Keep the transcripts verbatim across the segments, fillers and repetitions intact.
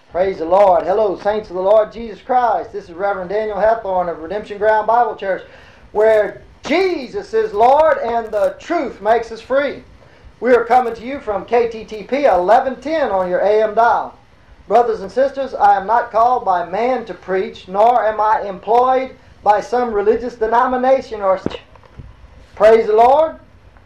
Praise the Lord. Hello, saints of the Lord Jesus Christ. This is Reverend Daniel Hethorn of Redemption Ground Bible Church, where Jesus is Lord and the truth makes us free. We are coming to you from K T T P eleven ten on your A M dial. Brothers and sisters, I am not called by man to preach, nor am I employed by some religious denomination or... Praise the Lord.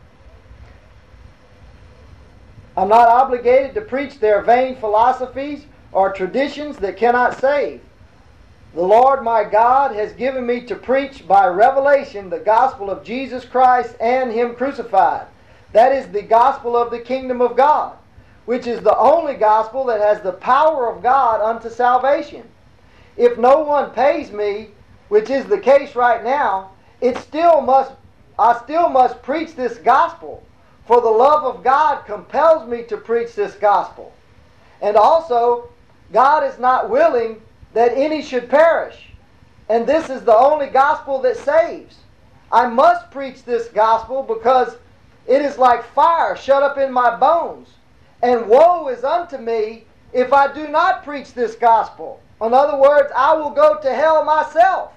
I'm not obligated to preach their vain philosophies or traditions that cannot save. The Lord my God has given me to preach by revelation the gospel of Jesus Christ and Him crucified. That is the gospel of the kingdom of God, which is the only gospel that has the power of God unto salvation. If no one pays me, which is the case right now, it still must, I still must preach this gospel, for the love of God compels me to preach this gospel. And also, God is not willing that any should perish, and this is the only gospel that saves. I must preach this gospel because it is like fire shut up in my bones, and woe is unto me if I do not preach this gospel. In other words, I will go to hell myself.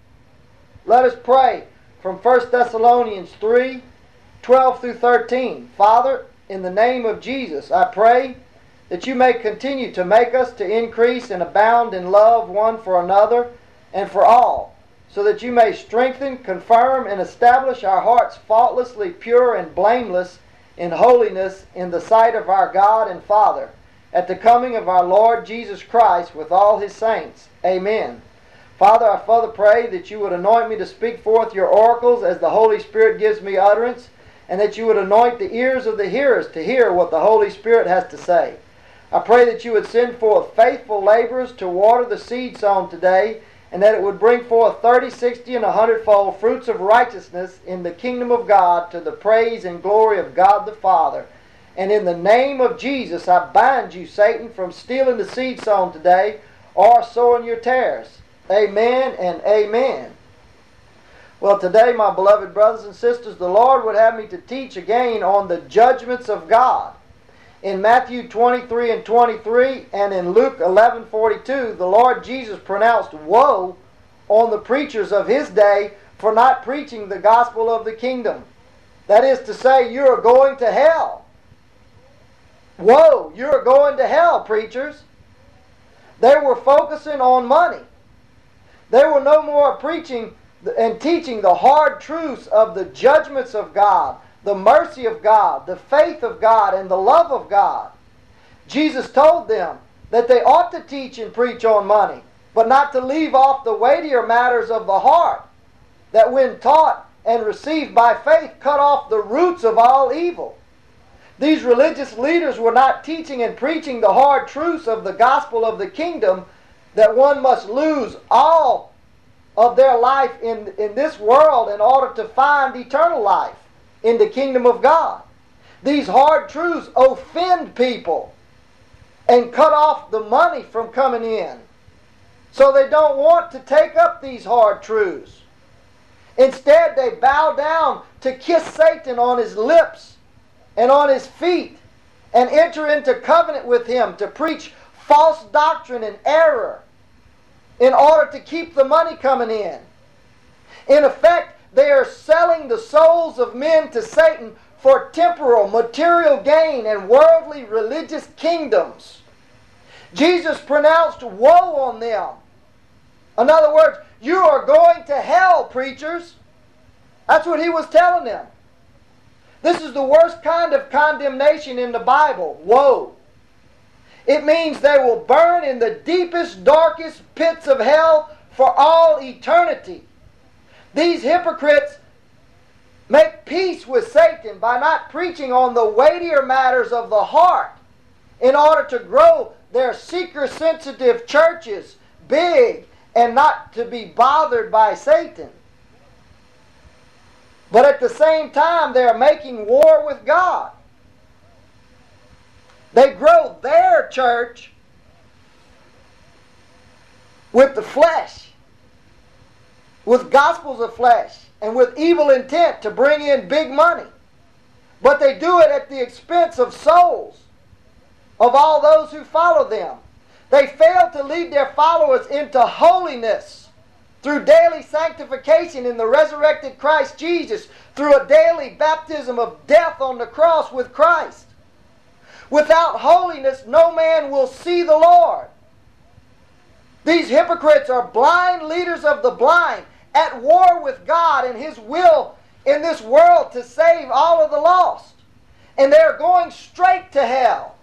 Let us pray from First Thessalonians three, twelve through thirteen. Father, in the name of Jesus, I pray that you may continue to make us to increase and abound in love one for another and for all, so that you may strengthen, confirm, and establish our hearts faultlessly pure and blameless in holiness in the sight of our God and Father, at the coming of our Lord Jesus Christ with all His saints. Amen. Father, I further pray that you would anoint me to speak forth your oracles as the Holy Spirit gives me utterance, and that you would anoint the ears of the hearers to hear what the Holy Spirit has to say. I pray that you would send forth faithful laborers to water the seed sown today, and that it would bring forth thirty, sixty, and a hundredfold fruits of righteousness in the kingdom of God to the praise and glory of God the Father. And in the name of Jesus, I bind you, Satan, from stealing the seed sown today or sowing your tares. Amen and amen. Well, today, my beloved brothers and sisters, the Lord would have me to teach again on the judgments of God. In Matthew twenty-three and twenty-three and in Luke eleven forty-two, the Lord Jesus pronounced woe on the preachers of His day for not preaching the gospel of the kingdom. That is to say, you are going to hell. Woe, you are going to hell, preachers. They were focusing on money. They were no more preaching and teaching the hard truths of the judgments of God, the mercy of God, the faith of God, and the love of God. Jesus told them that they ought to teach and preach on money, but not to leave off the weightier matters of the heart, that when taught and received by faith cut off the roots of all evil. These religious leaders were not teaching and preaching the hard truths of the gospel of the kingdom, that one must lose all of their life in, in this world in order to find eternal life in the kingdom of God. These hard truths offend people and cut off the money from coming in. So they don't want to take up these hard truths. Instead, they bow down to kiss Satan on his lips and on his feet and enter into covenant with him to preach false doctrine and error in order to keep the money coming in. In effect, they are selling the souls of men to Satan for temporal, material gain and worldly religious kingdoms. Jesus pronounced woe on them. In other words, you are going to hell, preachers. That's what He was telling them. This is the worst kind of condemnation in the Bible, woe. It means they will burn in the deepest, darkest pits of hell for all eternity. These hypocrites make peace with Satan by not preaching on the weightier matters of the heart in order to grow their seeker-sensitive churches big and not to be bothered by Satan. But at the same time, they are making war with God. They grow their church with the flesh, with gospels of flesh, and with evil intent to bring in big money. But they do it at the expense of souls, of all those who follow them. They fail to lead their followers into holiness through daily sanctification in the resurrected Christ Jesus, through a daily baptism of death on the cross with Christ. Without holiness, no man will see the Lord. These hypocrites are blind leaders of the blind, at war with God and His will in this world to save all of the lost. And they're going straight to hell.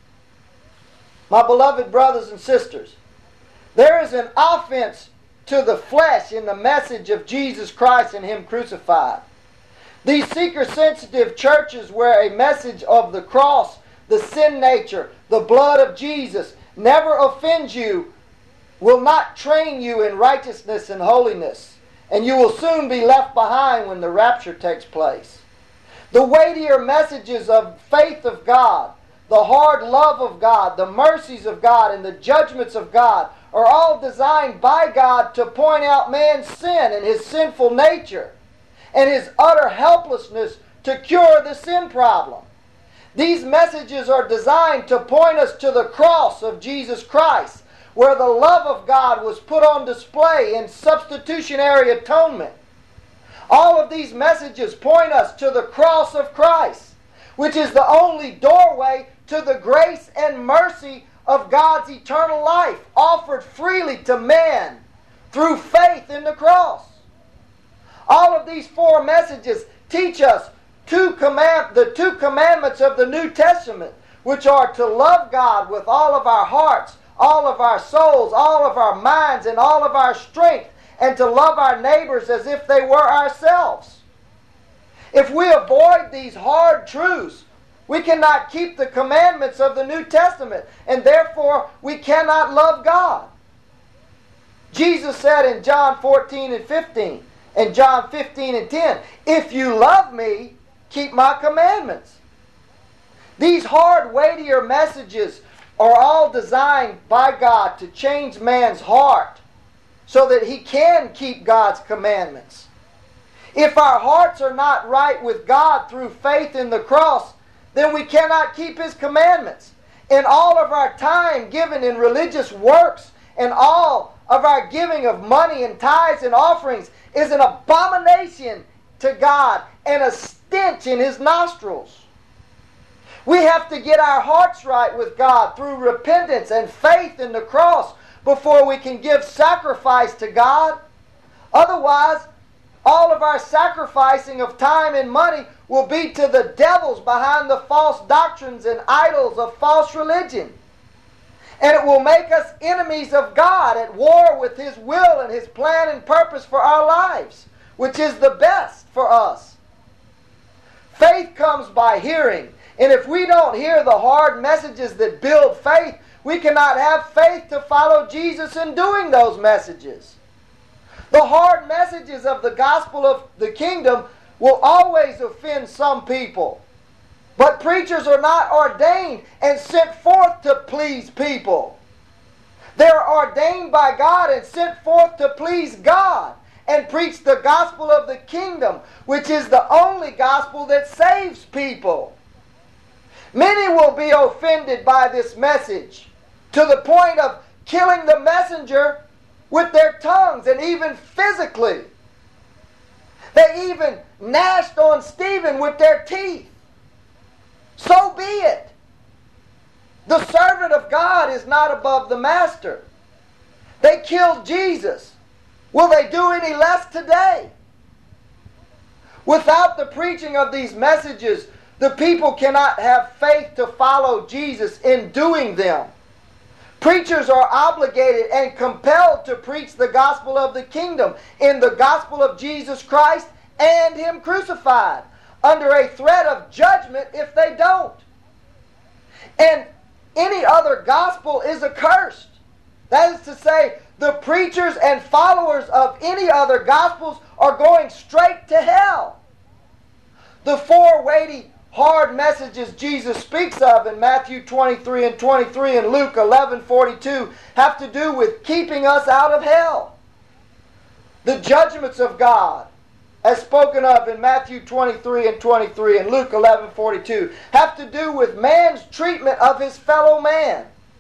My beloved brothers and sisters, there is an offense to the flesh in the message of Jesus Christ and Him crucified. These seeker-sensitive churches where a message of the cross, the sin nature, the blood of Jesus never offends you, will not train you in righteousness and holiness, and you will soon be left behind when the rapture takes place. The weightier messages of faith of God, the hard love of God, the mercies of God, and the judgments of God are all designed by God to point out man's sin and his sinful nature and his utter helplessness to cure the sin problem. These messages are designed to point us to the cross of Jesus Christ, where the love of God was put on display in substitutionary atonement. All of these messages point us to the cross of Christ, which is the only doorway to the grace and mercy of God's eternal life, offered freely to man through faith in the cross. All of these four messages teach us two command, the two commandments of the New Testament, which are to love God with all of our hearts, all of our souls, all of our minds, and all of our strength, and to love our neighbors as if they were ourselves. If we avoid these hard truths, we cannot keep the commandments of the New Testament, and therefore we cannot love God. Jesus said in John fourteen and fifteen, and John fifteen and ten, "If you love me, keep my commandments." These hard, weightier messages are all designed by God to change man's heart so that he can keep God's commandments. If our hearts are not right with God through faith in the cross, then we cannot keep His commandments. And all of our time given in religious works and all of our giving of money and tithes and offerings is an abomination to God and a stench in His nostrils. We have to get our hearts right with God through repentance and faith in the cross before we can give sacrifice to God. Otherwise, all of our sacrificing of time and money will be to the devils behind the false doctrines and idols of false religion. And it will make us enemies of God, at war with His will and His plan and purpose for our lives, which is the best for us. Faith comes by hearing. And if we don't hear the hard messages that build faith, we cannot have faith to follow Jesus in doing those messages. The hard messages of the gospel of the kingdom will always offend some people. But preachers are not ordained and sent forth to please people. They're ordained by God and sent forth to please God and preach the gospel of the kingdom, which is the only gospel that saves people. Many will be offended by this message to the point of killing the messenger with their tongues and even physically. They even gnashed on Stephen with their teeth. So be it. The servant of God is not above the master. They killed Jesus. Will they do any less today? Without the preaching of these messages, the people cannot have faith to follow Jesus in doing them. Preachers are obligated and compelled to preach the gospel of the kingdom in the gospel of Jesus Christ and Him crucified, under a threat of judgment if they don't. And any other gospel is accursed. That is to say, the preachers and followers of any other gospels are going straight to hell. The four weighty hard messages Jesus speaks of in Matthew twenty-three and twenty-three and Luke eleven forty-two have to do with keeping us out of hell. The judgments of God, as spoken of in Matthew twenty-three and twenty-three and Luke eleven forty-two, have to do with man's treatment of his fellow man.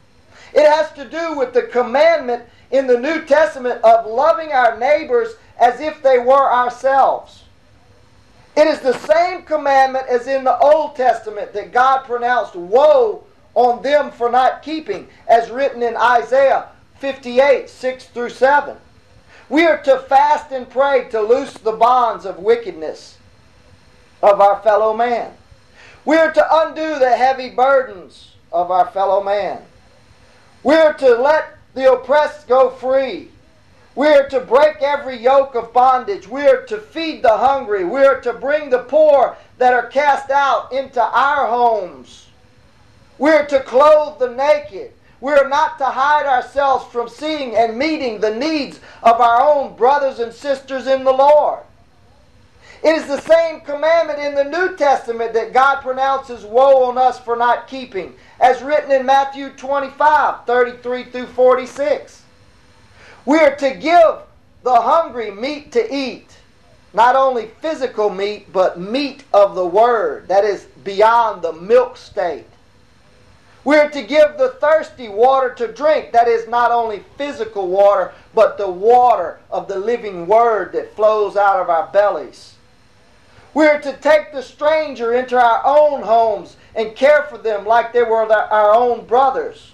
It has to do with the commandment in the New Testament of loving our neighbors as if they were ourselves. It is the same commandment as in the Old Testament that God pronounced woe on them for not keeping, as written in Isaiah fifty-eight, six through seven. We are to fast and pray to loose the bonds of wickedness of our fellow man. We are to undo the heavy burdens of our fellow man. We are to let the oppressed go free. We are to break every yoke of bondage. We are to feed the hungry. We are to bring the poor that are cast out into our homes. We are to clothe the naked. We are not to hide ourselves from seeing and meeting the needs of our own brothers and sisters in the Lord. It is the same commandment in the New Testament that God pronounces woe on us for not keeping, as written in Matthew twenty-five, thirty-three through forty-six. We are to give the hungry meat to eat, not only physical meat, but meat of the Word, that is beyond the milk state. We are to give the thirsty water to drink, that is not only physical water, but the water of the living Word that flows out of our bellies. We are to take the stranger into our own homes and care for them like they were our own brothers.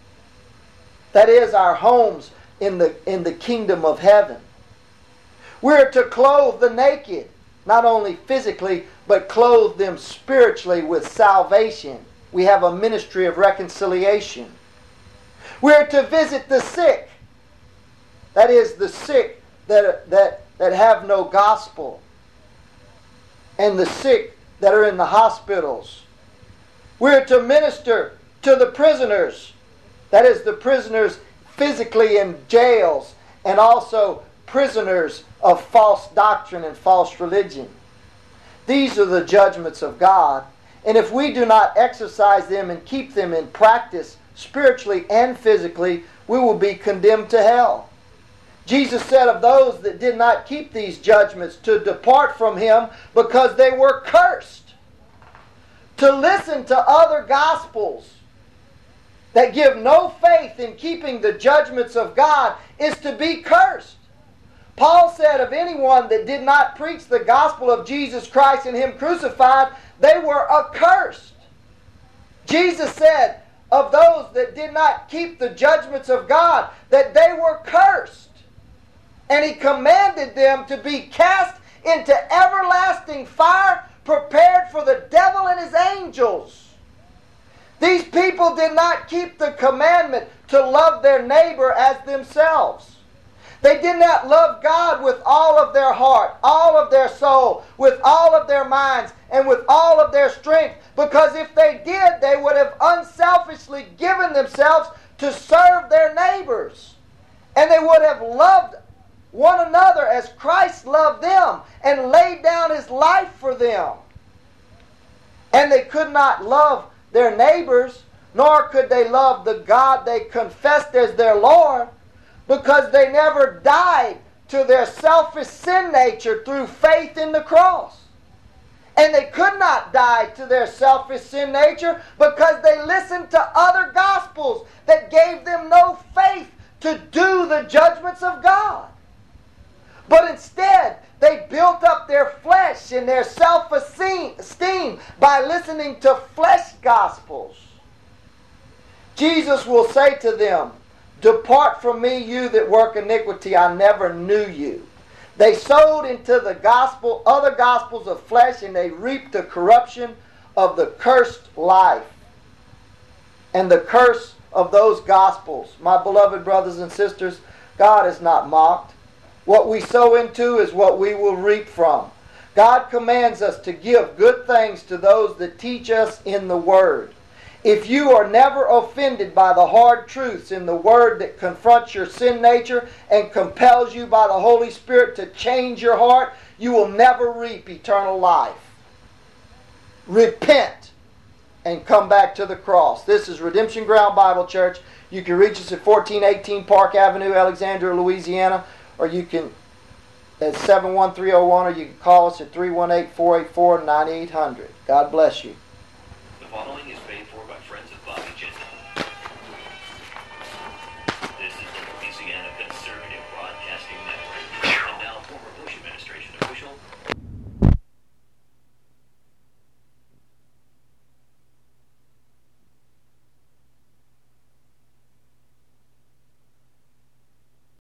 That is, our homes in the, in the kingdom of heaven. We are to clothe the naked, not only physically, but clothe them spiritually with salvation. We have a ministry of reconciliation. We are to visit the sick. That is, the sick that, that, that have no gospel. And the sick that are in the hospitals. We are to minister to the prisoners. That is, the prisoners physically in jails, and also prisoners of false doctrine and false religion. These are the judgments of God. And if we do not exercise them and keep them in practice, spiritually and physically, we will be condemned to hell. Jesus said of those that did not keep these judgments to depart from Him because they were cursed. To listen to other gospels that give no faith in keeping the judgments of God is to be cursed. Paul said of anyone that did not preach the gospel of Jesus Christ and Him crucified, they were accursed. Jesus said of those that did not keep the judgments of God that they were cursed. And He commanded them to be cast into everlasting fire prepared for the devil and his angels. These people did not keep the commandment to love their neighbor as themselves. They did not love God with all of their heart, all of their soul, with all of their minds, and with all of their strength. Because if they did, they would have unselfishly given themselves to serve their neighbors. And they would have loved one another as Christ loved them and laid down His life for them. And they could not love their neighbors, nor could they love the God they confessed as their Lord, because they never died to their selfish sin nature through faith in the cross. And they could not die to their selfish sin nature because they listened to other gospels that gave them no faith to do the judgments of God. But instead, they built up their flesh and their self-esteem by listening to flesh gospels. Jesus will say to them, "Depart from me, you that work iniquity, I never knew you." They sowed into the gospel, other gospels of flesh, and they reaped the corruption of the cursed life. And the curse of those gospels. My beloved brothers and sisters, God is not mocked. What we sow into is what we will reap from. God commands us to give good things to those that teach us in the Word. If you are never offended by the hard truths in the Word that confronts your sin nature and compels you by the Holy Spirit to change your heart, you will never reap eternal life. Repent and come back to the cross. This is Redemption Ground Bible Church. You can reach us at fourteen eighteen Park Avenue, Alexandria, Louisiana, or you can at seven one three oh one, or you can call us at three one eight, four eight four, nine eight hundred. God bless you.